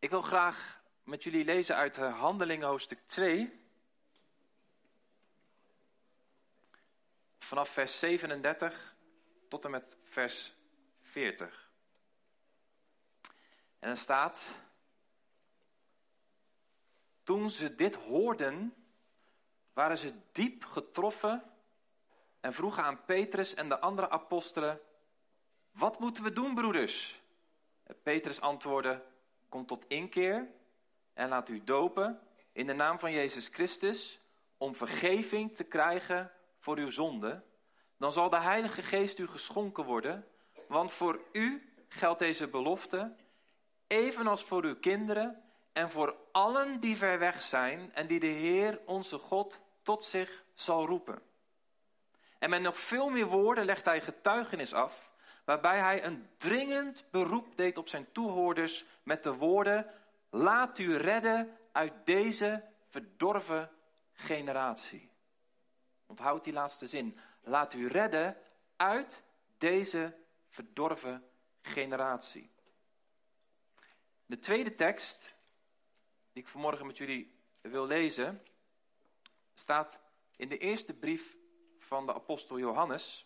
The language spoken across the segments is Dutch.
Ik wil graag met jullie lezen uit Handelingen hoofdstuk 2. Vanaf vers 37 tot en met vers 40. En er staat: Toen ze dit hoorden, waren ze diep getroffen en vroegen aan Petrus en de andere apostelen: Wat moeten we doen, broeders? En Petrus antwoordde: Kom tot inkeer en laat u dopen in de naam van Jezus Christus om vergeving te krijgen voor uw zonde. Dan zal de Heilige Geest u geschonken worden, want voor u geldt deze belofte, evenals voor uw kinderen en voor allen die ver weg zijn en die de Heer onze God tot zich zal roepen. En met nog veel meer woorden legt hij getuigenis af, waarbij hij een dringend beroep deed op zijn toehoorders met de woorden: Laat u redden uit deze verdorven generatie. Onthoud die laatste zin. Laat u redden uit deze verdorven generatie. De tweede tekst die ik vanmorgen met jullie wil lezen, staat in de eerste brief van de apostel Johannes,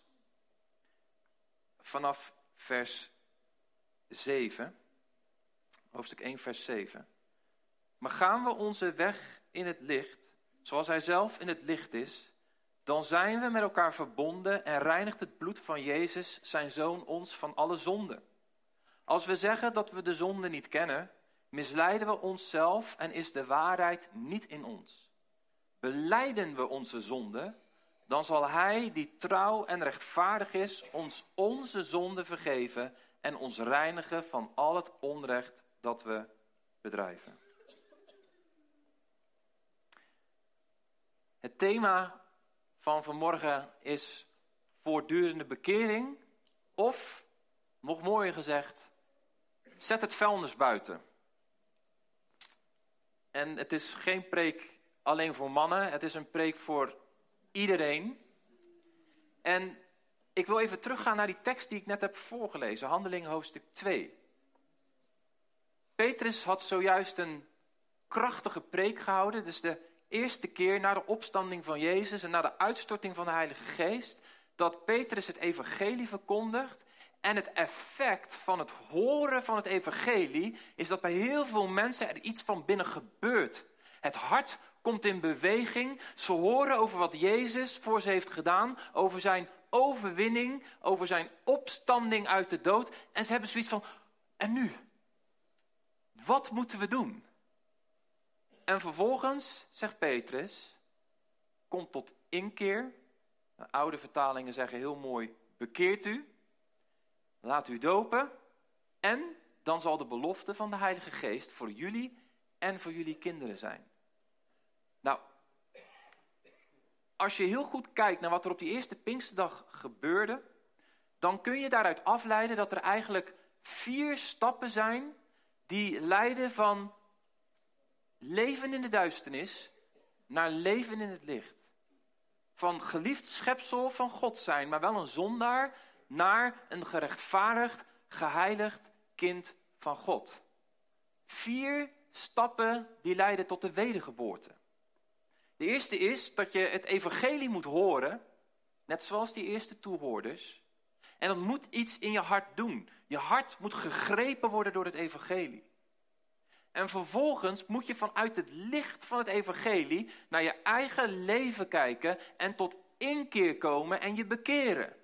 vanaf vers 7, hoofdstuk 1 vers 7. Maar gaan we onze weg in het licht, zoals hij zelf in het licht is, dan zijn we met elkaar verbonden en reinigt het bloed van Jezus, zijn Zoon, ons van alle zonde. Als we zeggen dat we de zonde niet kennen, misleiden we onszelf en is de waarheid niet in ons. Belijden we onze zonde, dan zal hij die trouw en rechtvaardig is ons onze zonde vergeven en ons reinigen van al het onrecht dat we bedrijven. Het thema van vanmorgen is voortdurende bekering, of, nog mooier gezegd, zet het vuilnis buiten. En het is geen preek alleen voor mannen, het is een preek voor iedereen. En ik wil even teruggaan naar die tekst die ik net heb voorgelezen, Handelingen hoofdstuk 2. Petrus had zojuist een krachtige preek gehouden, dus de eerste keer na de opstanding van Jezus en na de uitstorting van de Heilige Geest, dat Petrus het evangelie verkondigt. En het effect van het horen van het evangelie is dat bij heel veel mensen er iets van binnen gebeurt. Het hart komt in beweging. Ze horen over wat Jezus voor ze heeft gedaan, over zijn overwinning, over zijn opstanding uit de dood. En ze hebben zoiets van: en nu? Wat moeten we doen? En vervolgens zegt Petrus: kom tot inkeer. De oude vertalingen zeggen heel mooi: bekeert u. Laat u dopen. En dan zal de belofte van de Heilige Geest voor jullie en voor jullie kinderen zijn. Nou, als je heel goed kijkt naar wat er op die eerste Pinksterdag gebeurde, dan kun je daaruit afleiden dat er eigenlijk 4 stappen zijn die leiden van leven in de duisternis naar leven in het licht. Van geliefd schepsel van God zijn, maar wel een zondaar, naar een gerechtvaardigd, geheiligd kind van God. 4 stappen die leiden tot de wedergeboorte. De eerste is dat je het evangelie moet horen, net zoals die eerste toehoorders. En dat moet iets in je hart doen. Je hart moet gegrepen worden door het evangelie. En vervolgens moet je vanuit het licht van het evangelie naar je eigen leven kijken en tot inkeer komen en je bekeren.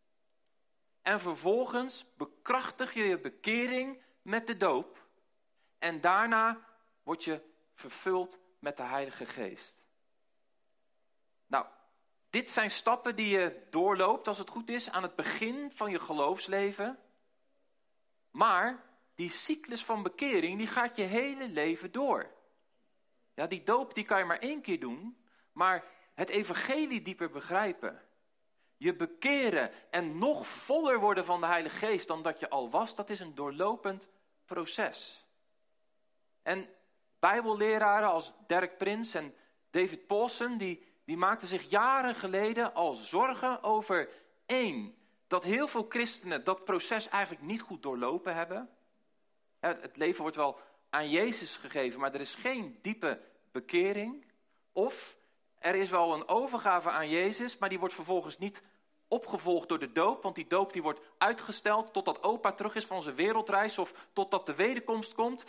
En vervolgens bekrachtig je je bekering met de doop. En daarna word je vervuld met de Heilige Geest. Nou, dit zijn stappen die je doorloopt, als het goed is, aan het begin van je geloofsleven. Maar die cyclus van bekering, die gaat je hele leven door. Ja, die doop die kan je maar 1 keer doen, maar het evangelie dieper begrijpen, je bekeren en nog voller worden van de Heilige Geest dan dat je al was, dat is een doorlopend proces. En bijbelleraren als Derek Prince en David Pawson, die maakten zich jaren geleden al zorgen over 1, dat heel veel christenen dat proces eigenlijk niet goed doorlopen hebben. Het leven wordt wel aan Jezus gegeven, maar er is geen diepe bekering. Of er is wel een overgave aan Jezus, maar die wordt vervolgens niet opgevolgd door de doop. Want die doop die wordt uitgesteld totdat opa terug is van zijn wereldreis of totdat de wederkomst komt.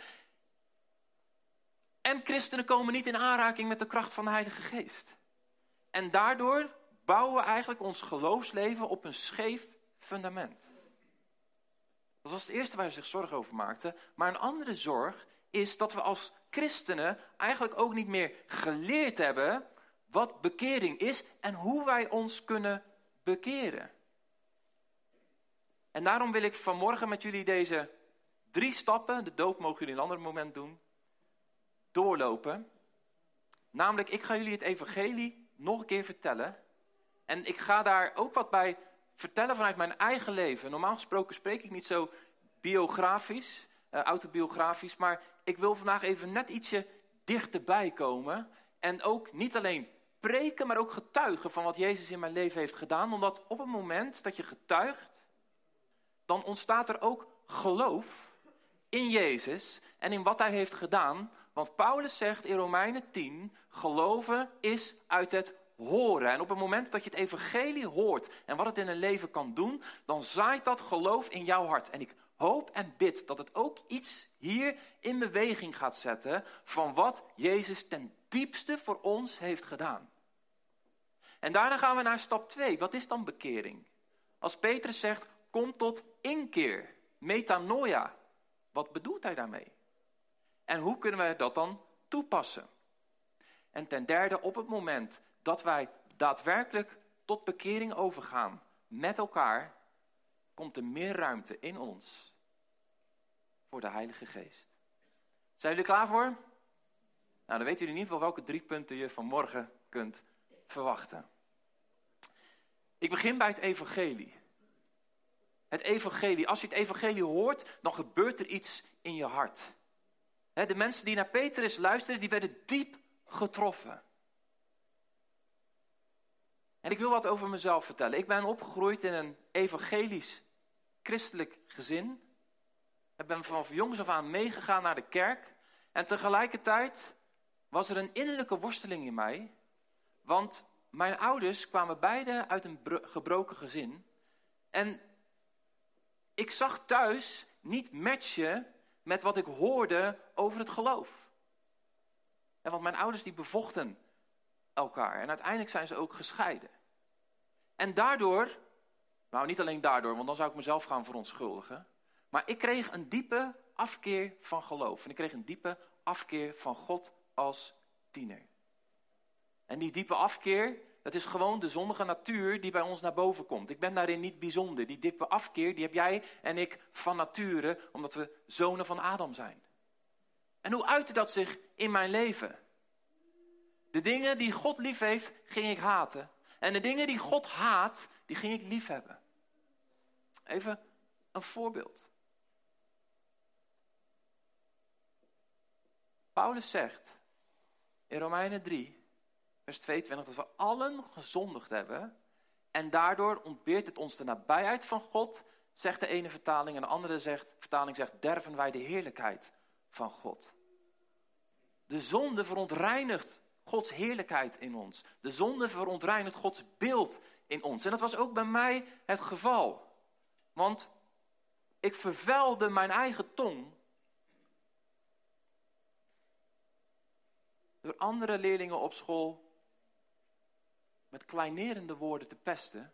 En christenen komen niet in aanraking met de kracht van de Heilige Geest. En daardoor bouwen we eigenlijk ons geloofsleven op een scheef fundament. Dat was het eerste waar ze zich zorgen over maakten. Maar een andere zorg is dat we als christenen eigenlijk ook niet meer geleerd hebben wat bekering is en hoe wij ons kunnen bekeren. En daarom wil ik vanmorgen met jullie deze 3 stappen, de doop mogen jullie een ander moment doen, doorlopen. Namelijk, ik ga jullie het evangelie nog een keer vertellen. En ik ga daar ook wat bij vertellen vanuit mijn eigen leven. Normaal gesproken spreek ik niet zo biografisch, autobiografisch, maar ik wil vandaag even net ietsje dichterbij komen. En ook niet alleen preken, maar ook getuigen van wat Jezus in mijn leven heeft gedaan. Omdat op het moment dat je getuigt, dan ontstaat er ook geloof in Jezus en in wat hij heeft gedaan. Want Paulus zegt in Romeinen 10, geloven is uit het horen. En op het moment dat je het evangelie hoort en wat het in een leven kan doen, dan zaait dat geloof in jouw hart. En ik hoop en bid dat het ook iets hier in beweging gaat zetten van wat Jezus ten diepste voor ons heeft gedaan. En daarna gaan we naar stap 2. Wat is dan bekering? Als Petrus zegt, kom tot inkeer, metanoia. Wat bedoelt hij daarmee? En hoe kunnen wij dat dan toepassen? En ten derde, op het moment dat wij daadwerkelijk tot bekering overgaan met elkaar, komt er meer ruimte in ons voor de Heilige Geest. Zijn jullie klaar voor? Nou, dan weten jullie in ieder geval welke 3 punten je vanmorgen kunt verwachten. Ik begin bij het evangelie. Het evangelie. Als je het evangelie hoort, dan gebeurt er iets in je hart. De mensen die naar Petrus luisterden, die werden diep getroffen. En ik wil wat over mezelf vertellen. Ik ben opgegroeid in een evangelisch christelijk gezin. Ik ben vanaf jongs af aan meegegaan naar de kerk. En tegelijkertijd was er een innerlijke worsteling in mij. Want mijn ouders kwamen beide uit een gebroken gezin. En ik zag thuis niet matchen met wat ik hoorde over het geloof. En want mijn ouders die bevochten elkaar. En uiteindelijk zijn ze ook gescheiden. En daardoor, nou niet alleen daardoor, want dan zou ik mezelf gaan verontschuldigen. Maar ik kreeg een diepe afkeer van geloof. En ik kreeg een diepe afkeer van God als tiener. En die diepe afkeer, dat is gewoon de zondige natuur die bij ons naar boven komt. Ik ben daarin niet bijzonder. Die diepe afkeer, die heb jij en ik van nature, omdat we zonen van Adam zijn. En hoe uitte dat zich in mijn leven? De dingen die God lief heeft, ging ik haten. En de dingen die God haat, die ging ik lief hebben. Even een voorbeeld. Paulus zegt in Romeinen 3, vers 22, dat we allen gezondigd hebben. En daardoor ontbeert het ons de nabijheid van God, zegt de ene vertaling. En de andere vertaling zegt, derven wij de heerlijkheid van God. De zonde verontreinigt Gods heerlijkheid in ons. De zonde verontreinigt Gods beeld in ons. En dat was ook bij mij het geval. Want ik vervuilde mijn eigen tong door andere leerlingen op school met kleinerende woorden te pesten.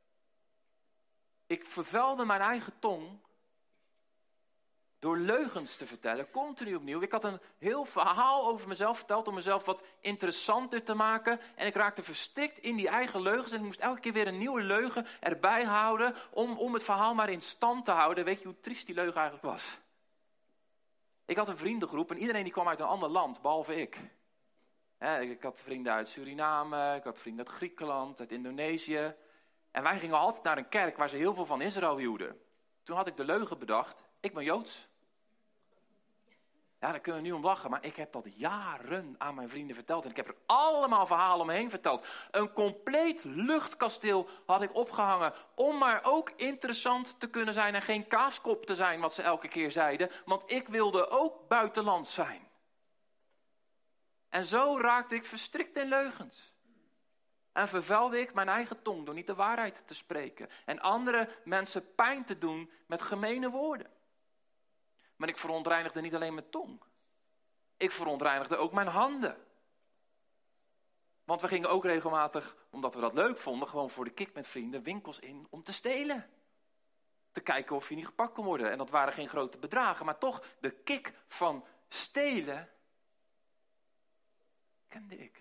Ik vervuilde mijn eigen tong door leugens te vertellen, continu opnieuw. Ik had een heel verhaal over mezelf verteld om mezelf wat interessanter te maken. En ik raakte verstrikt in die eigen leugens. En ik moest elke keer weer een nieuwe leugen erbij houden om het verhaal maar in stand te houden. Weet je hoe triest die leugen eigenlijk was? Ik had een vriendengroep en iedereen die kwam uit een ander land, behalve ik. Ik had vrienden uit Suriname, ik had vrienden uit Griekenland, uit Indonesië. En wij gingen altijd naar een kerk waar ze heel veel van Israël hielden. Toen had ik de leugen bedacht, ik ben Joods. Ja, daar kunnen we nu om lachen, maar ik heb dat jaren aan mijn vrienden verteld. En ik heb er allemaal verhalen omheen verteld. Een compleet luchtkasteel had ik opgehangen om maar ook interessant te kunnen zijn en geen kaaskop te zijn, wat ze elke keer zeiden. Want ik wilde ook buitenlands zijn. En zo raakte ik verstrikt in leugens. En vervuilde ik mijn eigen tong door niet de waarheid te spreken. En andere mensen pijn te doen met gemene woorden. Maar ik verontreinigde niet alleen mijn tong. Ik verontreinigde ook mijn handen. Want we gingen ook regelmatig, omdat we dat leuk vonden, gewoon voor de kick met vrienden, winkels in om te stelen. Te kijken of je niet gepakt kon worden. En dat waren geen grote bedragen, maar toch de kick van stelen kende ik.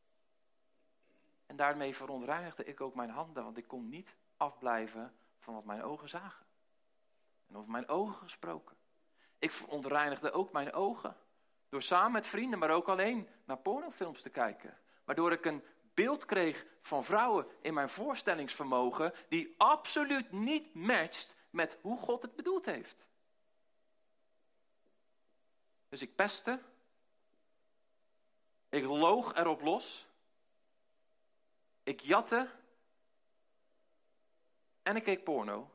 En daarmee verontreinigde ik ook mijn handen, want ik kon niet afblijven van wat mijn ogen zagen. En over mijn ogen gesproken. Ik verontreinigde ook mijn ogen. Door samen met vrienden, maar ook alleen naar pornofilms te kijken. Waardoor ik een beeld kreeg van vrouwen in mijn voorstellingsvermogen die absoluut niet matcht met hoe God het bedoeld heeft. Dus ik pestte. Ik loog erop los. Ik jatte. En ik keek porno.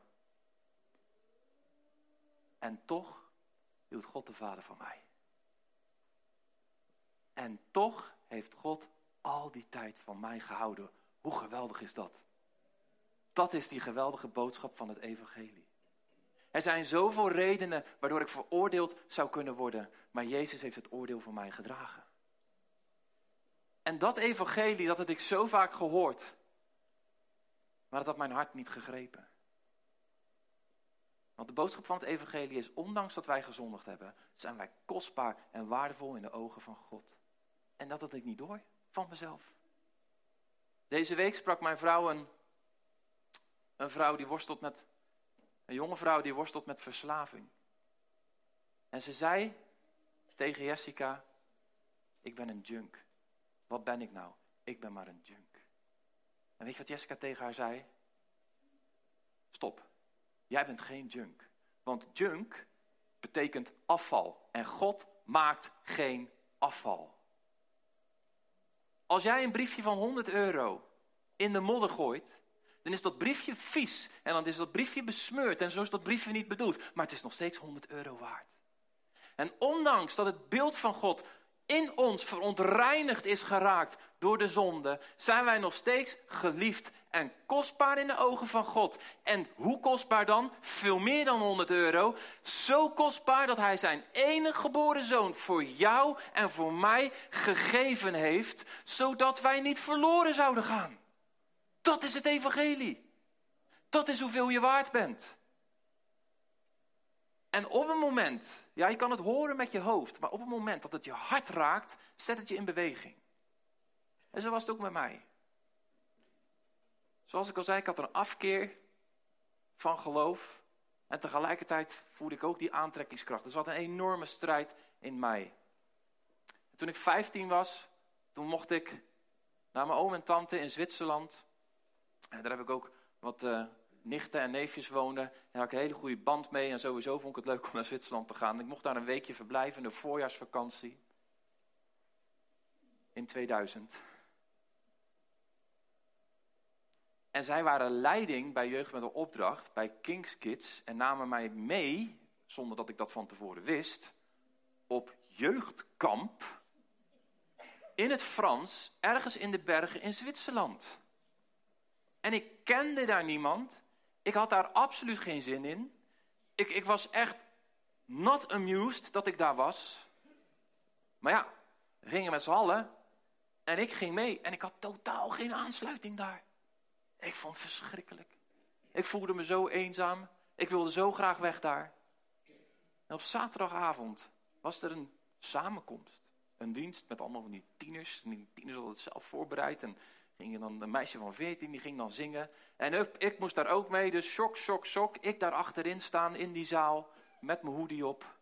En toch hield God de Vader van mij. En toch heeft God al die tijd van mij gehouden. Hoe geweldig is dat? Dat is die geweldige boodschap van het evangelie. Er zijn zoveel redenen waardoor ik veroordeeld zou kunnen worden. Maar Jezus heeft het oordeel voor mij gedragen. En dat evangelie, dat had ik zo vaak gehoord. Maar dat had mijn hart niet gegrepen. Want de boodschap van het evangelie is, ondanks dat wij gezondigd hebben, zijn wij kostbaar en waardevol in de ogen van God. En dat had ik niet door van mezelf. Deze week sprak mijn vrouw een jonge vrouw die worstelt met verslaving. En ze zei tegen Jessica, ik ben een junk. Wat ben ik nou? Ik ben maar een junk. En weet je wat Jessica tegen haar zei? Stop. Jij bent geen junk. Want junk betekent afval. En God maakt geen afval. Als jij een briefje van 100 euro in de modder gooit, dan is dat briefje vies. En dan is dat briefje besmeurd. En zo is dat briefje niet bedoeld. Maar het is nog steeds 100 euro waard. En ondanks dat het beeld van God in ons verontreinigd is geraakt door de zonde, zijn wij nog steeds geliefd en kostbaar in de ogen van God. En hoe kostbaar dan? Veel meer dan 100 euro. Zo kostbaar dat hij zijn enige geboren zoon voor jou en voor mij gegeven heeft, zodat wij niet verloren zouden gaan. Dat is het evangelie. Dat is hoeveel je waard bent. En op een moment, ja, je kan het horen met je hoofd, maar op het moment dat het je hart raakt, zet het je in beweging. En zo was het ook met mij. Zoals ik al zei, ik had een afkeer van geloof. En tegelijkertijd voelde ik ook die aantrekkingskracht. Dus er zat een enorme strijd in mij. En toen ik 15 was, toen mocht ik naar mijn oom en tante in Zwitserland. En daar heb ik ook wat nichten en neefjes woonden. En daar had ik een hele goede band mee. En sowieso vond ik het leuk om naar Zwitserland te gaan. Ik mocht daar een weekje verblijven in de voorjaarsvakantie. In 2000. En zij waren leiding bij Jeugd met een Opdracht, bij King's Kids. En namen mij mee, zonder dat ik dat van tevoren wist, op jeugdkamp in het Frans, ergens in de bergen in Zwitserland. En ik kende daar niemand. Ik had daar absoluut geen zin in. Ik was echt not amused dat ik daar was. Maar ja, we gingen met z'n allen. En ik ging mee. En ik had totaal geen aansluiting daar. Ik vond het verschrikkelijk. Ik voelde me zo eenzaam. Ik wilde zo graag weg daar. En op zaterdagavond was er een samenkomst. Een dienst met allemaal van die tieners. En die tieners hadden het zelf voorbereid. En ging dan een meisje van 14, die ging dan zingen. En ik moest daar ook mee, dus shock, shock, shock. Ik daar achterin staan in die zaal, met mijn hoodie op.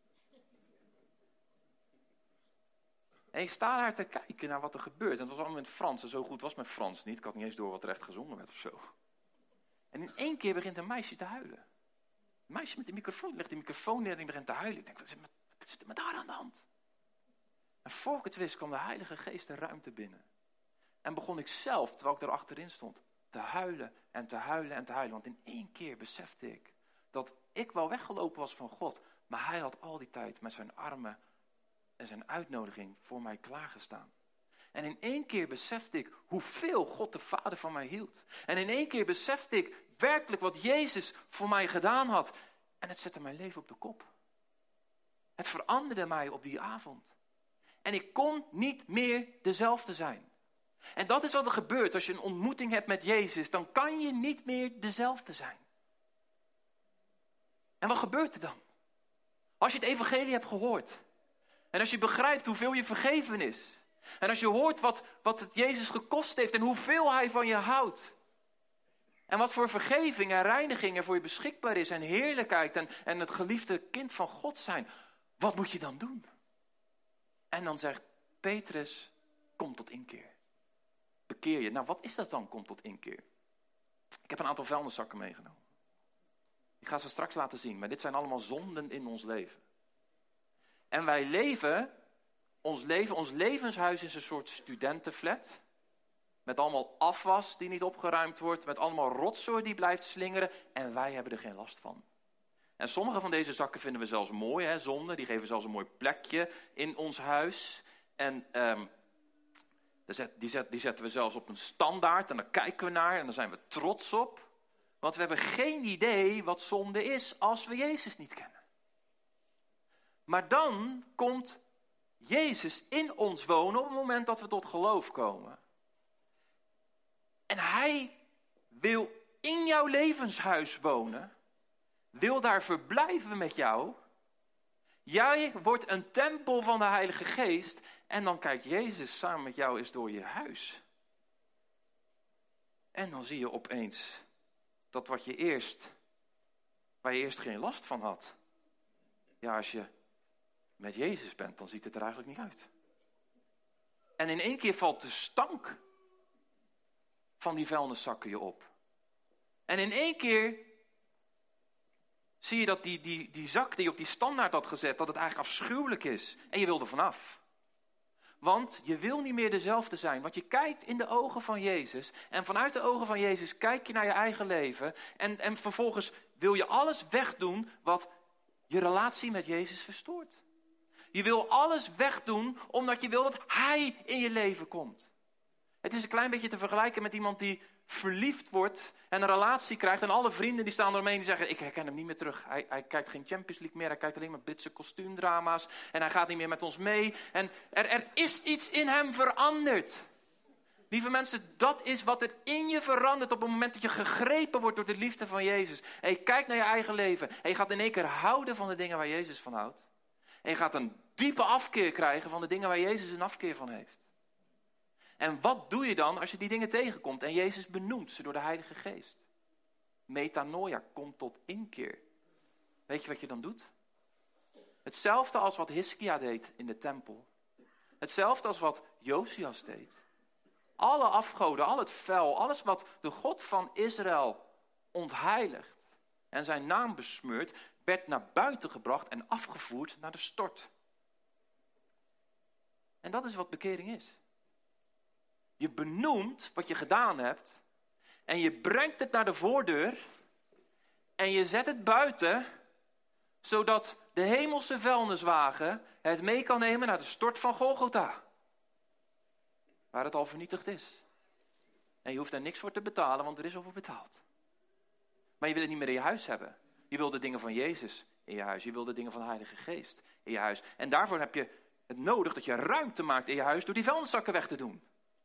En ik sta daar te kijken naar wat er gebeurt. En het was allemaal in het Frans, en zo goed was mijn Frans niet. Ik had niet eens door wat er echt gezongen werd of zo. En in één keer begint een meisje te huilen. Een meisje met de microfoon, legt de microfoon neer en die begint te huilen. Ik denk, wat zit er met haar aan de hand? En voor ik het wist kwam de Heilige Geest de ruimte binnen. En begon ik zelf, terwijl ik er achterin stond, te huilen en te huilen en te huilen. Want in 1 keer besefte ik dat ik wel weggelopen was van God. Maar hij had al die tijd met zijn armen en zijn uitnodiging voor mij klaargestaan. En in 1 keer besefte ik hoeveel God de Vader van mij hield. En in 1 keer besefte ik werkelijk wat Jezus voor mij gedaan had. En het zette mijn leven op de kop. Het veranderde mij op die avond. En ik kon niet meer dezelfde zijn. En dat is wat er gebeurt als je een ontmoeting hebt met Jezus. Dan kan je niet meer dezelfde zijn. En wat gebeurt er dan? Als je het evangelie hebt gehoord. En als je begrijpt hoeveel je vergeven is. En als je hoort wat het Jezus gekost heeft en hoeveel hij van je houdt. En wat voor vergeving en reiniging er voor je beschikbaar is. En heerlijkheid en het geliefde kind van God zijn. Wat moet je dan doen? En dan zegt Petrus, kom tot inkeer. Bekeer je. Nou, wat is dat dan, kom tot inkeer? Ik heb een aantal vuilniszakken meegenomen. Ik ga ze straks laten zien, maar dit zijn allemaal zonden in ons leven. En wij leven, ons levenshuis is een soort studentenflat. Met allemaal afwas die niet opgeruimd wordt, met allemaal rotzooi die blijft slingeren. En wij hebben er geen last van. En sommige van deze zakken vinden we zelfs mooi, hè, zonden. Die geven zelfs een mooi plekje in ons huis. En die zetten we zelfs op een standaard en dan kijken we naar en dan zijn we trots op. Want we hebben geen idee wat zonde is als we Jezus niet kennen. Maar dan komt Jezus in ons wonen op het moment dat we tot geloof komen. En hij wil in jouw levenshuis wonen. Wil daar verblijven met jou. Jij wordt een tempel van de Heilige Geest. En dan kijkt Jezus samen met jou eens door je huis. En dan zie je opeens dat waar je eerst geen last van had. Ja, als je met Jezus bent, dan ziet het er eigenlijk niet uit. En in 1 keer valt de stank van die vuilniszakken je op. En in 1 keer zie je dat die zak die je op die standaard had gezet, dat het eigenlijk afschuwelijk is. En je wil er vanaf. Want je wil niet meer dezelfde zijn. Want je kijkt in de ogen van Jezus. En vanuit de ogen van Jezus kijk je naar je eigen leven. En vervolgens wil je alles wegdoen wat je relatie met Jezus verstoort. Je wil alles wegdoen omdat je wil dat Hij in je leven komt. Het is een klein beetje te vergelijken met iemand die verliefd wordt en een relatie krijgt. En alle vrienden die staan eromheen die zeggen, ik herken hem niet meer terug. Hij kijkt geen Champions League meer, hij kijkt alleen maar Britse kostuumdrama's. En hij gaat niet meer met ons mee. En er is iets in hem veranderd. Lieve mensen, dat is wat er in je verandert op het moment dat je gegrepen wordt door de liefde van Jezus. En je kijkt naar je eigen leven en je gaat in 1 keer houden van de dingen waar Jezus van houdt. En je gaat een diepe afkeer krijgen van de dingen waar Jezus een afkeer van heeft. En wat doe je dan als je die dingen tegenkomt en Jezus benoemt ze door de Heilige Geest? Metanoia, komt tot inkeer. Weet je wat je dan doet? Hetzelfde als wat Hiskia deed in de tempel. Hetzelfde als wat Josias deed. Alle afgoden, al het vuil, alles wat de God van Israël ontheiligt en zijn naam besmeurt, werd naar buiten gebracht en afgevoerd naar de stort. En dat is wat bekering is. Je benoemt wat je gedaan hebt en je brengt het naar de voordeur en je zet het buiten, zodat de hemelse vuilniswagen het mee kan nemen naar de stort van Golgotha. Waar het al vernietigd is. En je hoeft er niks voor te betalen, want er is al voor betaald. Maar je wil het niet meer in je huis hebben. Je wil de dingen van Jezus in je huis. Je wil de dingen van de Heilige Geest in je huis. En daarvoor heb je het nodig dat je ruimte maakt in je huis door die vuilniszakken weg te doen.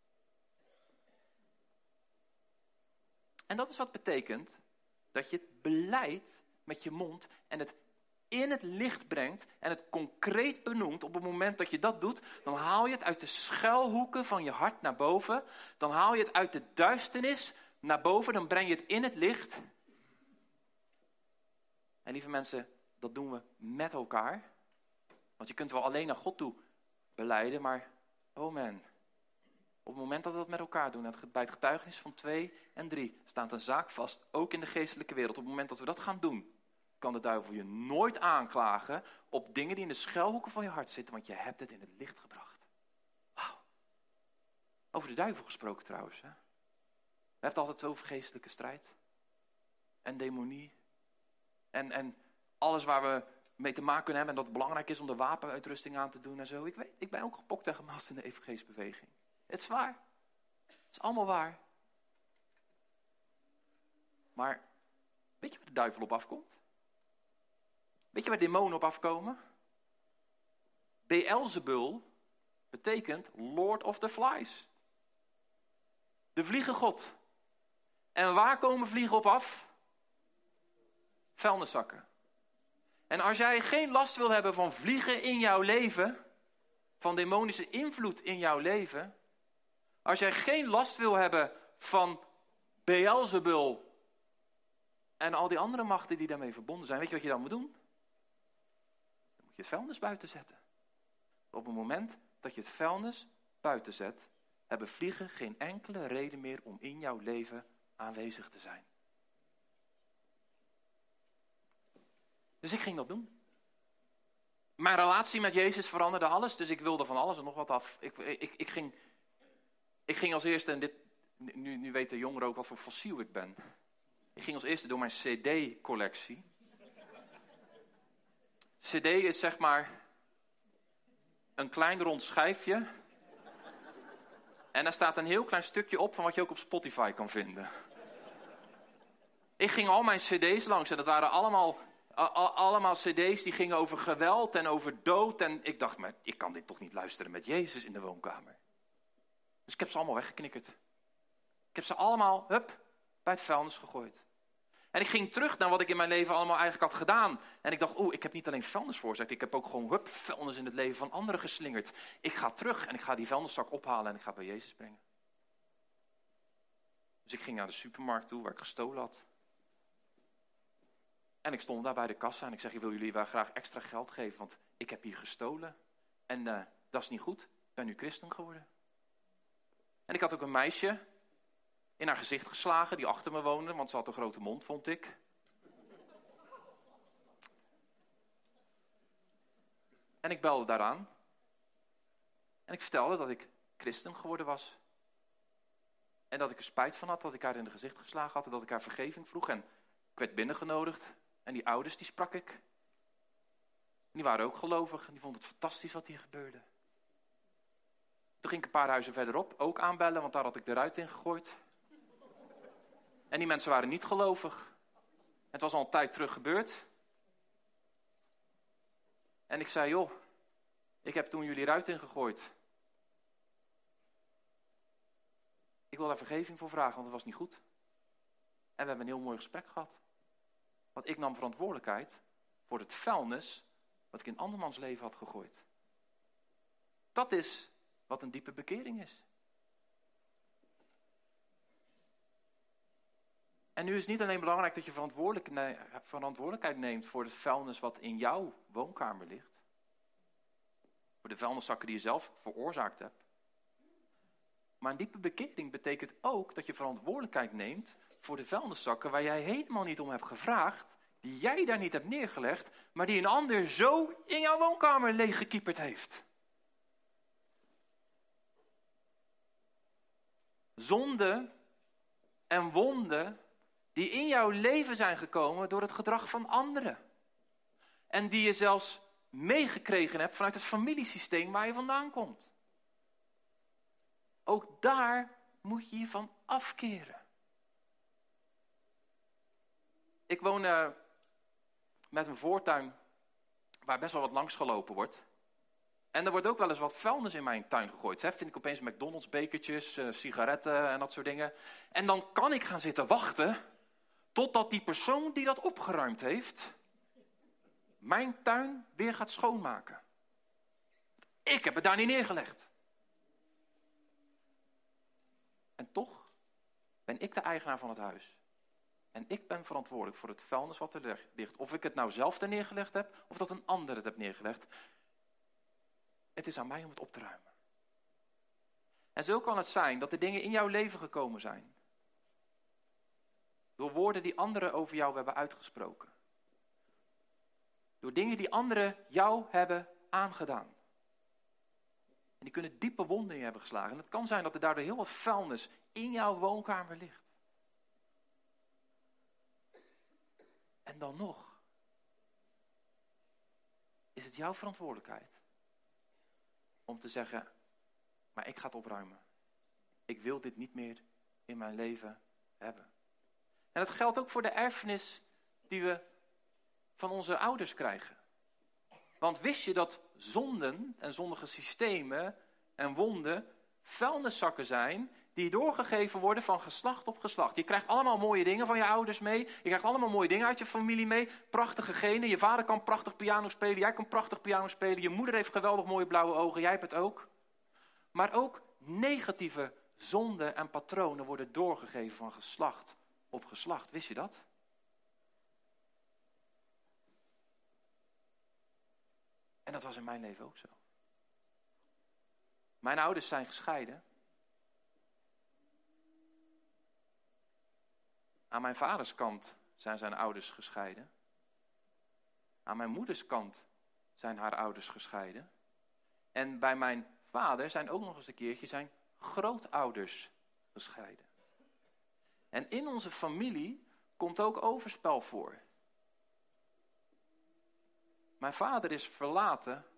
En dat is wat betekent dat je het belijdt met je mond en het in het licht brengt en het concreet benoemt. Op het moment dat je dat doet, dan haal je het uit de schuilhoeken van je hart naar boven. Dan haal je het uit de duisternis naar boven, dan breng je het in het licht. En lieve mensen, dat doen we met elkaar. Want je kunt wel alleen naar God toe belijden, maar oh man. Op het moment dat we dat met elkaar doen, bij het getuigenis van 2 en 3, staat een zaak vast, ook in de geestelijke wereld. Op het moment dat we dat gaan doen, kan de duivel je nooit aanklagen op dingen die in de schuilhoeken van je hart zitten, want je hebt het in het licht gebracht. Wauw. Over de duivel gesproken trouwens. Hè? We hebben het altijd over geestelijke strijd. En demonie. En alles waar we mee te maken kunnen hebben. En dat het belangrijk is om de wapenuitrusting aan te doen en zo. Ik ben ook gepokt en gemast in de evangelisbeweging. Het is waar. Het is allemaal waar. Maar weet je waar de duivel op afkomt? Weet je waar demonen op afkomen? Beelzebul betekent Lord of the Flies. De vliegengod. En waar komen vliegen op af? Vuilniszakken. En als jij geen last wil hebben van vliegen in jouw leven, van demonische invloed in jouw leven, als jij geen last wil hebben van Beelzebul en al die andere machten die daarmee verbonden zijn, weet je wat je dan moet doen? Dan moet je het vuilnis buiten zetten. Op het moment dat je het vuilnis buiten zet, hebben vliegen geen enkele reden meer om in jouw leven aanwezig te zijn. Dus ik ging dat doen. Mijn relatie met Jezus veranderde alles, dus ik wilde van alles en nog wat af. Ik ging als eerste, en nu weten jongeren ook wat voor fossiel ik ben. Ik ging als eerste door mijn cd-collectie. CD is zeg maar een klein rond schijfje. En daar staat een heel klein stukje op van wat je ook op Spotify kan vinden. Ik ging al mijn cd's langs en dat waren allemaal cd's die gingen over geweld en over dood. En ik dacht, maar ik kan dit toch niet luisteren met Jezus in de woonkamer. Dus ik heb ze allemaal weggeknikkerd. Ik heb ze allemaal, bij het vuilnis gegooid. En ik ging terug naar wat ik in mijn leven allemaal eigenlijk had gedaan. En ik dacht, ik heb niet alleen vuilnis veroorzaakt. Ik heb ook gewoon vuilnis in het leven van anderen geslingerd. Ik ga terug en ik ga die vuilniszak ophalen en ik ga bij Jezus brengen. Dus ik ging naar de supermarkt toe waar ik gestolen had. En ik stond daar bij de kassa en ik zeg, ik wil jullie wel graag extra geld geven, want ik heb hier gestolen. En dat is niet goed, ik ben nu christen geworden. En ik had ook een meisje in haar gezicht geslagen die achter me woonde, want ze had een grote mond, vond ik. En ik belde daaraan. En ik vertelde dat ik christen geworden was. En dat ik er spijt van had dat ik haar in het gezicht geslagen had en dat ik haar vergeving vroeg. En ik werd binnengenodigd. En die ouders, die sprak ik. En die waren ook gelovig en die vonden het fantastisch wat hier gebeurde. Toen ging ik een paar huizen verderop ook aanbellen, want daar had ik de ruit in gegooid. En die mensen waren niet gelovig. Het was al een tijd terug gebeurd. En ik zei, joh, ik heb toen jullie ruit ingegooid. Ik wil daar vergeving voor vragen, want het was niet goed. En we hebben een heel mooi gesprek gehad. Want ik nam verantwoordelijkheid voor het vuilnis wat ik in andermans leven had gegooid. Dat is wat een diepe bekering is. En nu is het niet alleen belangrijk dat je verantwoordelijkheid neemt voor het vuilnis wat in jouw woonkamer ligt. Voor de vuilniszakken die je zelf veroorzaakt hebt. Maar een diepe bekering betekent ook dat je verantwoordelijkheid neemt voor de vuilniszakken waar jij helemaal niet om hebt gevraagd, die jij daar niet hebt neergelegd, maar die een ander zo in jouw woonkamer leeggekieperd heeft. Zonde en wonden die in jouw leven zijn gekomen door het gedrag van anderen. En die je zelfs meegekregen hebt vanuit het familiesysteem waar je vandaan komt. Ook daar moet je je van afkeren. Ik woon met een voortuin waar best wel wat langs gelopen wordt. En er wordt ook wel eens wat vuilnis in mijn tuin gegooid. Vind ik opeens McDonald's bekertjes, sigaretten en dat soort dingen. En dan kan ik gaan zitten wachten totdat die persoon die dat opgeruimd heeft mijn tuin weer gaat schoonmaken. Ik heb het daar niet neergelegd. En toch ben ik de eigenaar van het huis. En ik ben verantwoordelijk voor het vuilnis wat er ligt. Of ik het nou zelf er neergelegd heb, of dat een ander het heeft neergelegd. Het is aan mij om het op te ruimen. En zo kan het zijn dat er dingen in jouw leven gekomen zijn. Door woorden die anderen over jou hebben uitgesproken. Door dingen die anderen jou hebben aangedaan. En die kunnen diepe wonden in je hebben geslagen. En het kan zijn dat er daardoor heel wat vuilnis in jouw woonkamer ligt. En dan nog is het jouw verantwoordelijkheid om te zeggen, maar ik ga het opruimen. Ik wil dit niet meer in mijn leven hebben. En dat geldt ook voor de erfenis die we van onze ouders krijgen. Want wist je dat zonden en zondige systemen en wonden vuilniszakken zijn die doorgegeven worden van geslacht op geslacht. Je krijgt allemaal mooie dingen van je ouders mee. Je krijgt allemaal mooie dingen uit je familie mee. Prachtige genen. Je vader kan prachtig piano spelen. Jij kan prachtig piano spelen. Je moeder heeft geweldig mooie blauwe ogen. Jij hebt het ook. Maar ook negatieve zonden en patronen worden doorgegeven van geslacht op geslacht. Wist je dat? En dat was in mijn leven ook zo. Mijn ouders zijn gescheiden. Aan mijn vaders kant zijn zijn ouders gescheiden. Aan mijn moeders kant zijn haar ouders gescheiden. En bij mijn vader zijn ook nog eens een keertje zijn grootouders gescheiden. En in onze familie komt ook overspel voor. Mijn vader is verlaten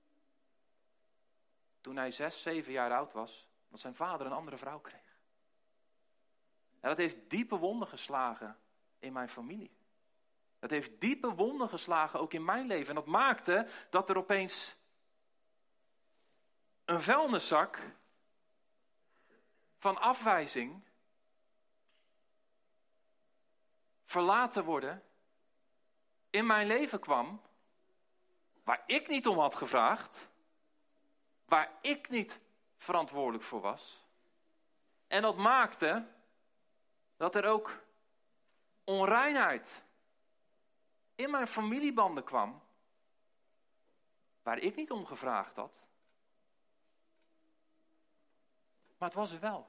toen hij 6, 7 jaar oud was, omdat zijn vader een andere vrouw kreeg. En dat heeft diepe wonden geslagen in mijn familie. Dat heeft diepe wonden geslagen ook in mijn leven. En dat maakte dat er opeens een vuilniszak van afwijzing, verlaten worden, in mijn leven kwam, waar ik niet om had gevraagd, waar ik niet verantwoordelijk voor was. En dat maakte dat er ook onreinheid in mijn familiebanden kwam, waar ik niet om gevraagd had. Maar het was er wel.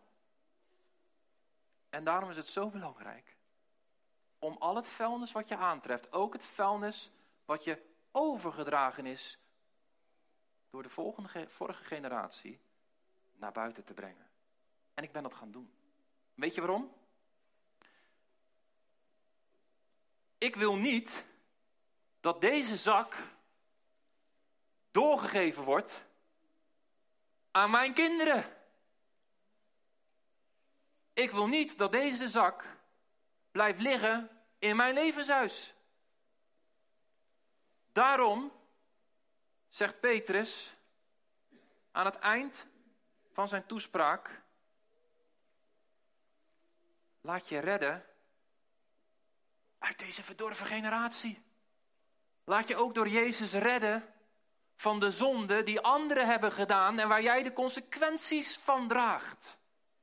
En daarom is het zo belangrijk om al het vuilnis wat je aantreft, ook het vuilnis wat je overgedragen is door de vorige generatie, naar buiten te brengen. En ik ben dat gaan doen. Weet je waarom? Ik wil niet dat deze zak doorgegeven wordt aan mijn kinderen. Ik wil niet dat deze zak blijft liggen in mijn levenshuis. Daarom zegt Petrus aan het eind van zijn toespraak: laat je redden uit deze verdorven generatie. Laat je ook door Jezus redden van de zonde die anderen hebben gedaan en waar jij de consequenties van draagt.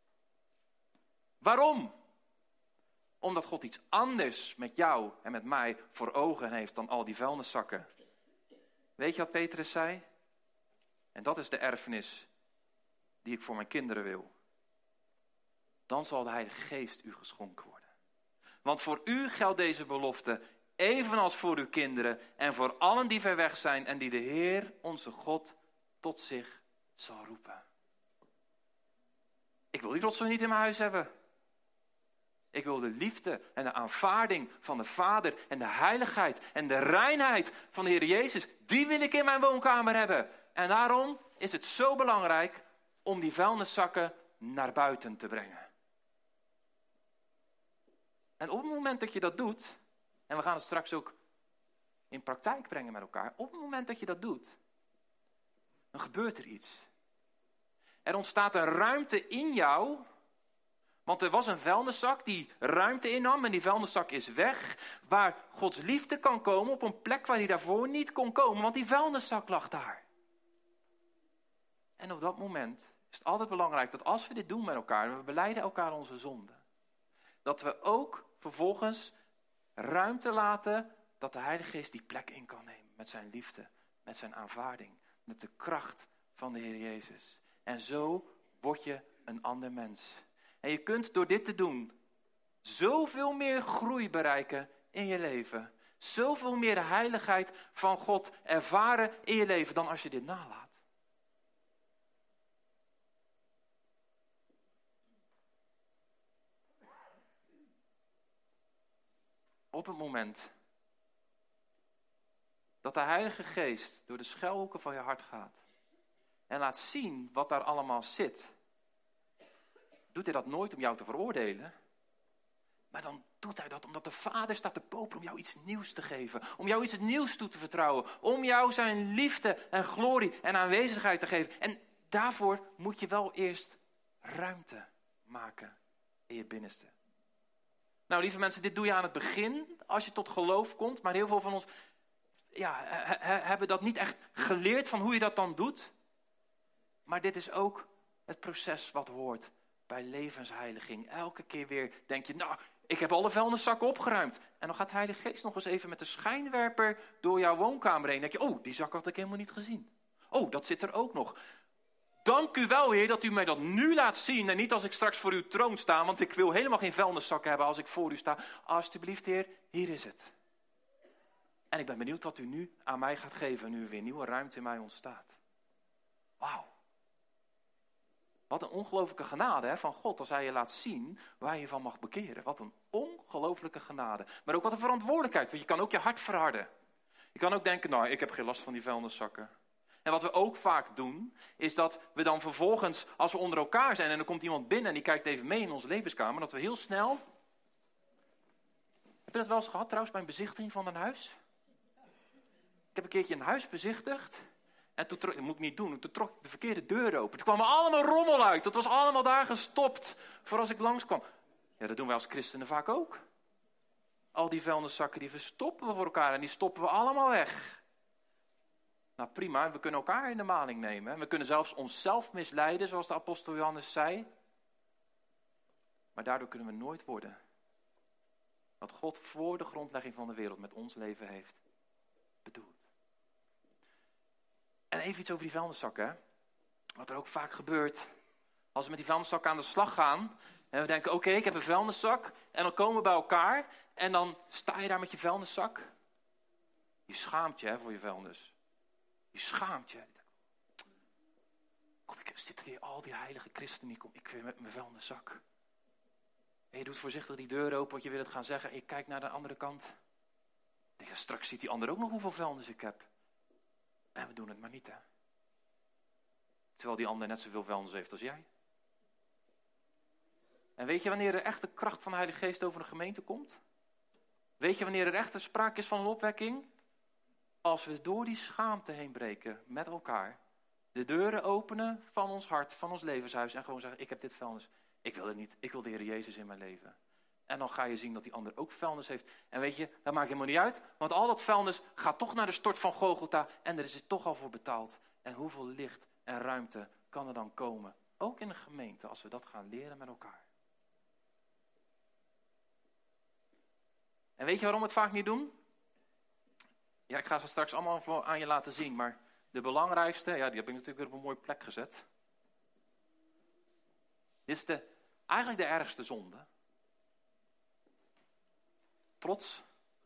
Waarom? Omdat God iets anders met jou en met mij voor ogen heeft dan al die vuilniszakken. Weet je wat Petrus zei? En dat is de erfenis die ik voor mijn kinderen wil. Dan zal de Heilige Geest u geschonken worden. Want voor u geldt deze belofte, evenals voor uw kinderen en voor allen die ver weg zijn en die de Heer, onze God, tot zich zal roepen. Ik wil die rotzooi niet in mijn huis hebben. Ik wil de liefde en de aanvaarding van de Vader en de heiligheid en de reinheid van de Heer Jezus, die wil ik in mijn woonkamer hebben. En daarom is het zo belangrijk om die vuilniszakken naar buiten te brengen. En op het moment dat je dat doet, en we gaan het straks ook in praktijk brengen met elkaar, op het moment dat je dat doet, dan gebeurt er iets. Er ontstaat een ruimte in jou, want er was een vuilniszak die ruimte innam en die vuilniszak is weg, waar Gods liefde kan komen op een plek waar hij daarvoor niet kon komen, want die vuilniszak lag daar. En op dat moment is het altijd belangrijk dat als we dit doen met elkaar, we belijden elkaar onze zonden, dat we ook vervolgens ruimte laten dat de Heilige Geest die plek in kan nemen met zijn liefde, met zijn aanvaarding, met de kracht van de Heer Jezus. En zo word je een ander mens. En je kunt door dit te doen zoveel meer groei bereiken in je leven. Zoveel meer de heiligheid van God ervaren in je leven dan als je dit nalaat. Op het moment dat de Heilige Geest door de schuilhoeken van je hart gaat en laat zien wat daar allemaal zit, doet hij dat nooit om jou te veroordelen, maar dan doet hij dat omdat de Vader staat te popelen om jou iets nieuws te geven, om jou iets nieuws toe te vertrouwen, om jou zijn liefde en glorie en aanwezigheid te geven. En daarvoor moet je wel eerst ruimte maken in je binnenste. Nou, lieve mensen, dit doe je aan het begin als je tot geloof komt, maar heel veel van ons hebben dat niet echt geleerd van hoe je dat dan doet. Maar dit is ook het proces wat hoort bij levensheiliging. Elke keer weer denk je, nou, ik heb alle vuilniszakken opgeruimd. En dan gaat de Heilige Geest nog eens even met de schijnwerper door jouw woonkamer heen. Dan denk je, oh, die zak had ik helemaal niet gezien. Oh, dat zit er ook nog. Dank u wel, Heer, dat u mij dat nu laat zien. En niet als ik straks voor uw troon sta, want ik wil helemaal geen vuilniszakken hebben als ik voor u sta. Alsjeblieft, Heer, hier is het. En ik ben benieuwd wat u nu aan mij gaat geven, nu er weer nieuwe ruimte in mij ontstaat. Wauw. Wat een ongelooflijke genade van God als hij je laat zien waar je van mag bekeren. Wat een ongelooflijke genade. Maar ook wat een verantwoordelijkheid, want je kan ook je hart verharden. Je kan ook denken, nou, ik heb geen last van die vuilniszakken. En wat we ook vaak doen, is dat we dan vervolgens, als we onder elkaar zijn en er komt iemand binnen en die kijkt even mee in onze levenskamer, dat we heel snel... Heb je dat wel eens gehad trouwens bij een bezichtiging van een huis? Ik heb een keertje een huis bezichtigd. En toen dat moet ik niet doen, toen trok ik de verkeerde deur open. Toen kwam er allemaal rommel uit. Dat was allemaal daar gestopt voor als ik langskwam. Ja, dat doen wij als christenen vaak ook. Al die vuilniszakken die verstoppen we voor elkaar en die stoppen we allemaal weg. Nou prima, we kunnen elkaar in de maling nemen. We kunnen zelfs onszelf misleiden, zoals de apostel Johannes zei. Maar daardoor kunnen we nooit worden wat God voor de grondlegging van de wereld met ons leven heeft bedoeld. En even iets over die vuilniszakken. Hè? Wat er ook vaak gebeurt. Als we met die vuilniszakken aan de slag gaan. En we denken, oké, ik heb een vuilniszak. En dan komen we bij elkaar. En dan sta je daar met je vuilniszak. Je schaamt je voor je vuilnis. Je schaamt je. Kom, ik zitten hier al die heilige christenen. Ik weer met mijn vuilniszak. En je doet voorzichtig die deur open. Want je wil het gaan zeggen. En je kijkt naar de andere kant. Ja, straks ziet die ander ook nog hoeveel vuilnis ik heb. En we doen het maar niet, hè. Terwijl die ander net zoveel vuilnis heeft als jij. En weet je wanneer er echt de kracht van de Heilige Geest over een gemeente komt? Weet je wanneer er echt sprake is van een opwekking? Als we door die schaamte heen breken met elkaar. De deuren openen van ons hart, van ons levenshuis. En gewoon zeggen, ik heb dit vuilnis. Ik wil het niet. Ik wil de Heer Jezus in mijn leven. En dan ga je zien dat die ander ook vuilnis heeft. En weet je, dat maakt helemaal niet uit. Want al dat vuilnis gaat toch naar de stort van Golgotha. En er is het toch al voor betaald. En hoeveel licht en ruimte kan er dan komen? Ook in de gemeente, als we dat gaan leren met elkaar. En weet je waarom we het vaak niet doen? Ja, ik ga ze straks allemaal aan je laten zien. Maar de belangrijkste, ja, die heb ik natuurlijk weer op een mooie plek gezet. Dit is eigenlijk de ergste zonde. Trots.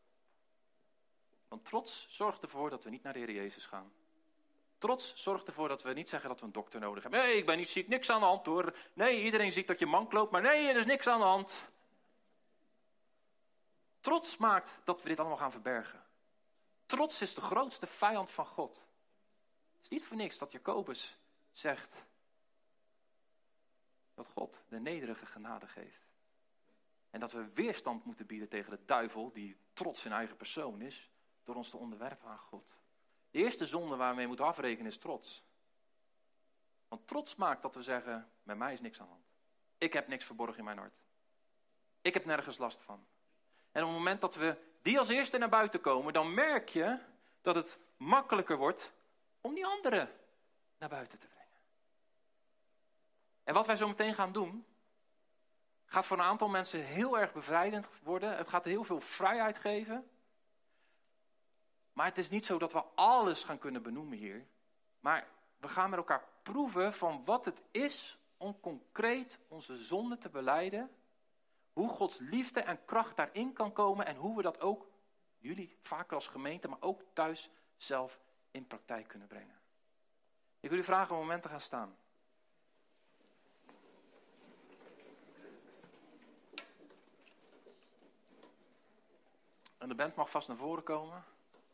Want trots zorgt ervoor dat we niet naar de Heer Jezus gaan. Trots zorgt ervoor dat we niet zeggen dat we een dokter nodig hebben. Nee, ik ben niet ziek, niks aan de hand hoor. Nee, iedereen ziet dat je mank loopt, maar nee, er is niks aan de hand. Trots maakt dat we dit allemaal gaan verbergen. Trots is de grootste vijand van God. Het is niet voor niks dat Jacobus zegt dat God de nederige genade geeft. En dat we weerstand moeten bieden tegen de duivel, die trots in eigen persoon is, door ons te onderwerpen aan God. De eerste zonde waar we mee moeten afrekenen is trots. Want trots maakt dat we zeggen, met mij is niks aan de hand. Ik heb niks verborgen in mijn hart. Ik heb nergens last van. En op het moment dat we die als eerste naar buiten komen, dan merk je dat het makkelijker wordt om die anderen naar buiten te brengen. En wat wij zo meteen gaan doen, gaat voor een aantal mensen heel erg bevrijdend worden. Het gaat heel veel vrijheid geven. Maar het is niet zo dat we alles gaan kunnen benoemen hier. Maar we gaan met elkaar proeven van wat het is om concreet onze zonde te belijden. Hoe Gods liefde en kracht daarin kan komen en hoe we dat ook jullie vaker als gemeente, maar ook thuis zelf in praktijk kunnen brengen. Ik wil u vragen om een moment te gaan staan. En de band mag vast naar voren komen.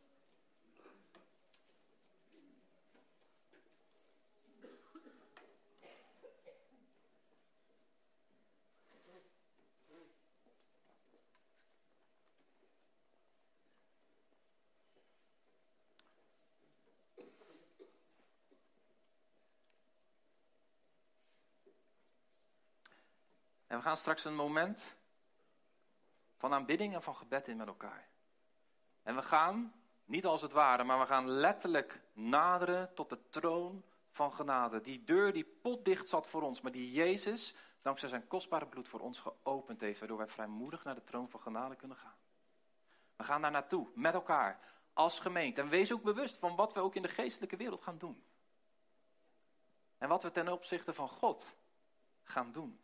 En we gaan straks een moment van aanbidding en van gebed in met elkaar. En we gaan, niet als het ware, maar we gaan letterlijk naderen tot de troon van genade. Die deur die potdicht zat voor ons, maar die Jezus, dankzij zijn kostbare bloed, voor ons geopend heeft. Waardoor wij vrijmoedig naar de troon van genade kunnen gaan. We gaan daar naartoe, met elkaar, als gemeente. En wees ook bewust van wat we ook in de geestelijke wereld gaan doen. En wat we ten opzichte van God gaan doen.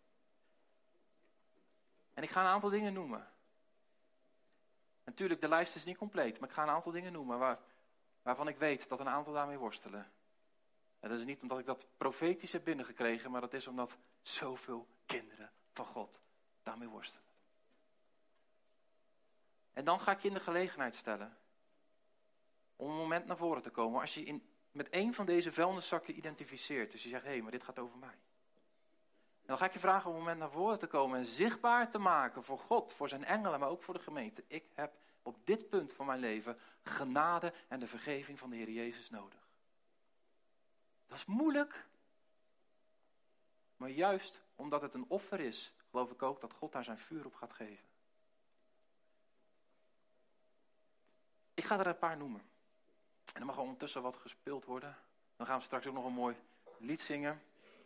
En ik ga een aantal dingen noemen. Natuurlijk, de lijst is niet compleet, maar ik ga een aantal dingen noemen waarvan ik weet dat een aantal daarmee worstelen. En dat is niet omdat ik dat profetisch heb binnengekregen, maar dat is omdat zoveel kinderen van God daarmee worstelen. En dan ga ik je in de gelegenheid stellen om een moment naar voren te komen als je met één van deze vuilniszakken identificeert. Dus je zegt, hé, maar dit gaat over mij. En dan ga ik je vragen om een moment naar voren te komen en zichtbaar te maken voor God, voor zijn engelen, maar ook voor de gemeente. Ik heb op dit punt van mijn leven genade en de vergeving van de Heer Jezus nodig. Dat is moeilijk. Maar juist omdat het een offer is, geloof ik ook dat God daar zijn vuur op gaat geven. Ik ga er een paar noemen. En er mag ondertussen wat gespeeld worden. Dan gaan we straks ook nog een mooi lied zingen.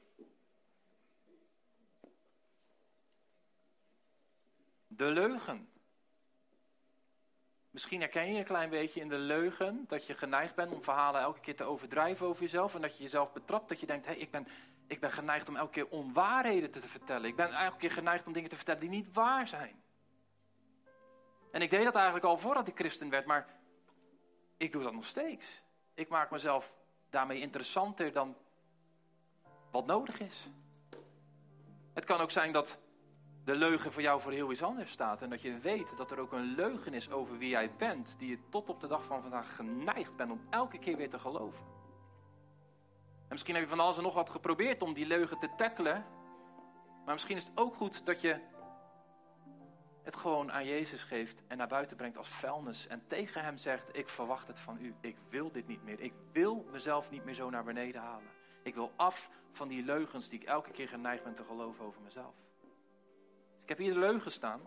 De leugen. Misschien herken je een klein beetje in de leugen dat je geneigd bent om verhalen elke keer te overdrijven over jezelf. En dat je jezelf betrapt, dat je denkt, ik ben geneigd om elke keer onwaarheden te vertellen. Ik ben elke keer geneigd om dingen te vertellen die niet waar zijn. En ik deed dat eigenlijk al voordat ik christen werd, maar ik doe dat nog steeds. Ik maak mezelf daarmee interessanter dan wat nodig is. Het kan ook zijn dat de leugen voor jou voor heel iets anders staat. En dat je weet dat er ook een leugen is over wie jij bent. Die je tot op de dag van vandaag geneigd bent om elke keer weer te geloven. En misschien heb je van alles en nog wat geprobeerd om die leugen te tackelen. Maar misschien is het ook goed dat je het gewoon aan Jezus geeft. En naar buiten brengt als vuilnis. En tegen hem zegt, ik verwacht het van u. Ik wil dit niet meer. Ik wil mezelf niet meer zo naar beneden halen. Ik wil af van die leugens die ik elke keer geneigd ben te geloven over mezelf. Ik heb hier de leugen staan.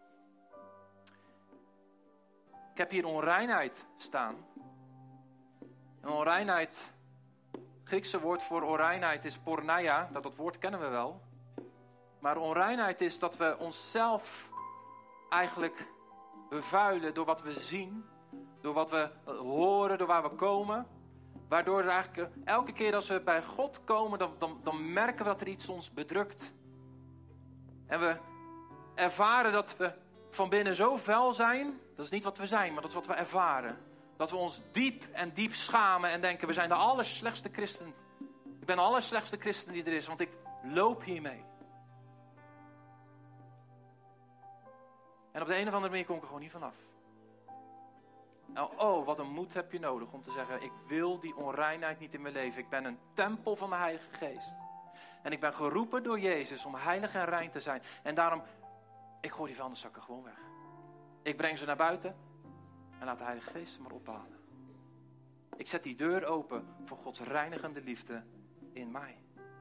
Ik heb hier onreinheid staan. En onreinheid, het Griekse woord voor onreinheid is porneia. Dat woord kennen we wel. Maar onreinheid is dat we onszelf eigenlijk bevuilen door wat we zien. Door wat we horen, door waar we komen. Waardoor er eigenlijk elke keer als we bij God komen, dan merken we dat er iets ons bedrukt. En we ervaren dat we van binnen zo vuil zijn. Dat is niet wat we zijn, maar dat is wat we ervaren. Dat we ons diep en diep schamen en denken, we zijn de allerslechtste christen. Ik ben de allerslechtste christen die er is, want ik loop hiermee. En op de een of andere manier kom ik er gewoon niet vanaf. Nou, wat een moed heb je nodig om te zeggen, ik wil die onreinheid niet in mijn leven. Ik ben een tempel van de Heilige Geest. En ik ben geroepen door Jezus om heilig en rein te zijn. En daarom, ik gooi die vuilniszakken gewoon weg. Ik breng ze naar buiten en laat de Heilige Geest ze maar ophalen. Ik zet die deur open voor Gods reinigende liefde in mij.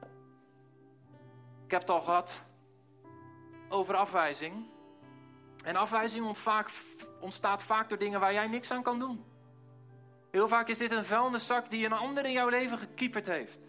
Ik heb het al gehad over afwijzing. En afwijzing ontstaat vaak door dingen waar jij niks aan kan doen. Heel vaak is dit een vuilniszak die een ander in jouw leven gekieperd heeft.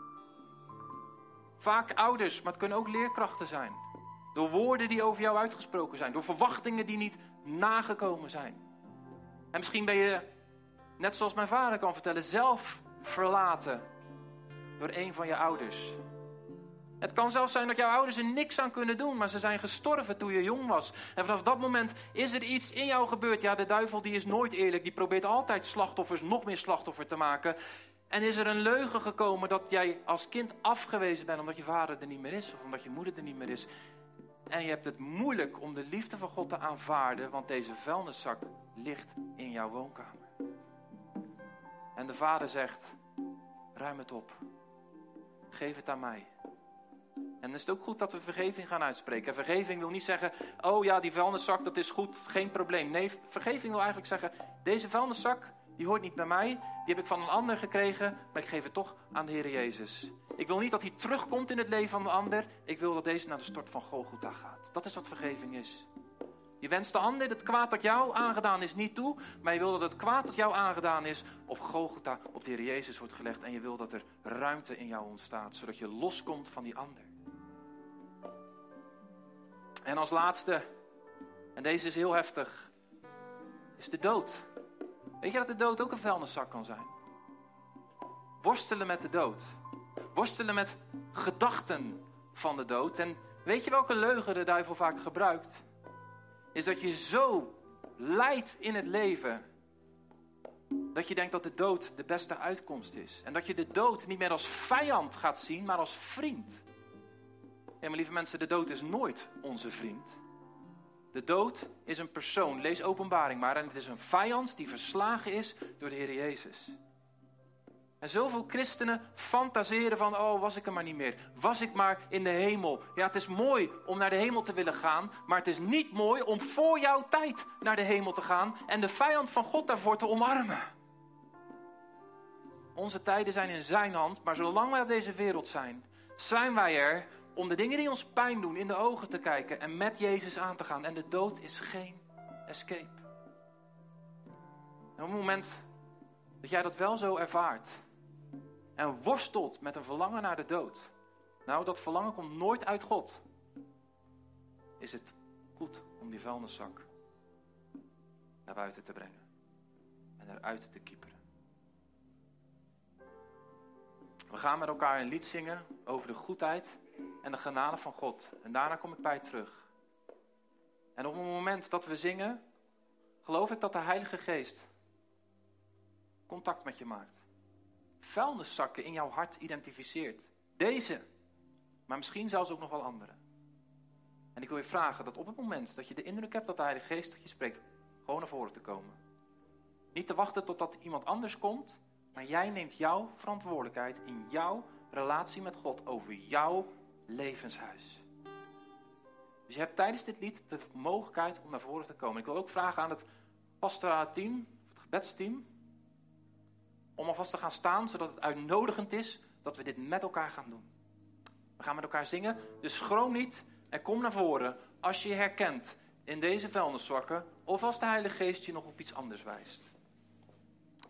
Vaak ouders, maar het kunnen ook leerkrachten zijn. Door woorden die over jou uitgesproken zijn. Door verwachtingen die niet nagekomen zijn. En misschien ben je, net zoals mijn vader kan vertellen, zelf verlaten door een van je ouders. Het kan zelfs zijn dat jouw ouders er niks aan kunnen doen, maar ze zijn gestorven toen je jong was. En vanaf dat moment is er iets in jou gebeurd. Ja, de duivel die is nooit eerlijk, die probeert altijd slachtoffers nog meer slachtoffer te maken. En is er een leugen gekomen dat jij als kind afgewezen bent omdat je vader er niet meer is of omdat je moeder er niet meer is. En je hebt het moeilijk om de liefde van God te aanvaarden, want deze vuilniszak ligt in jouw woonkamer. En de vader zegt, ruim het op. Geef het aan mij. En dan is het ook goed dat we vergeving gaan uitspreken. En vergeving wil niet zeggen, oh ja, die vuilniszak, dat is goed, geen probleem. Nee, vergeving wil eigenlijk zeggen, deze vuilniszak, die hoort niet bij mij. Die heb ik van een ander gekregen, maar ik geef het toch aan de Heer Jezus. Ik wil niet dat hij terugkomt in het leven van de ander. Ik wil dat deze naar de stort van Golgotha gaat. Dat is wat vergeving is. Je wenst de ander het kwaad dat jou aangedaan is niet toe, maar je wil dat het kwaad dat jou aangedaan is op Golgotha, op de Heer Jezus wordt gelegd. En je wil dat er ruimte in jou ontstaat, zodat je loskomt van die ander. En als laatste, en deze is heel heftig, is de dood. Weet je dat de dood ook een vuilniszak kan zijn? Worstelen met de dood. Worstelen met gedachten van de dood. En weet je welke leugen de duivel vaak gebruikt? Is dat je zo lijdt in het leven, dat je denkt dat de dood de beste uitkomst is. En dat je de dood niet meer als vijand gaat zien, maar als vriend. Ja, maar lieve mensen, de dood is nooit onze vriend. De dood is een persoon, lees Openbaring maar, en het is een vijand die verslagen is door de Heer Jezus. En zoveel christenen fantaseren van, oh, was ik er maar niet meer. Was ik maar in de hemel. Ja, het is mooi om naar de hemel te willen gaan, maar het is niet mooi om voor jouw tijd naar de hemel te gaan en de vijand van God daarvoor te omarmen. Onze tijden zijn in zijn hand, maar zolang wij op deze wereld zijn, zijn wij er om de dingen die ons pijn doen in de ogen te kijken en met Jezus aan te gaan. En de dood is geen escape. En op het moment dat jij dat wel zo ervaart en worstelt met een verlangen naar de dood. Nou, dat verlangen komt nooit uit God. Is het goed om die vuilniszak naar buiten te brengen en eruit te kieperen. We gaan met elkaar een lied zingen over de goedheid en de genade van God. En daarna kom ik bij je terug. En op het moment dat we zingen, geloof ik dat de Heilige Geest contact met je maakt. Vuilniszakken in jouw hart identificeert. Deze, maar misschien zelfs ook nog wel andere. En ik wil je vragen dat op het moment dat je de indruk hebt dat de Heilige Geest tot je spreekt, gewoon naar voren te komen. Niet te wachten totdat iemand anders komt, maar jij neemt jouw verantwoordelijkheid in jouw relatie met God over jouw levenshuis. Dus je hebt tijdens dit lied de mogelijkheid om naar voren te komen. Ik wil ook vragen aan het pastorale team, het gebedsteam, om alvast te gaan staan, zodat het uitnodigend is dat we dit met elkaar gaan doen. We gaan met elkaar zingen, dus schroom niet en kom naar voren als je je herkent in deze vuilniszakken of als de Heilige Geest je nog op iets anders wijst.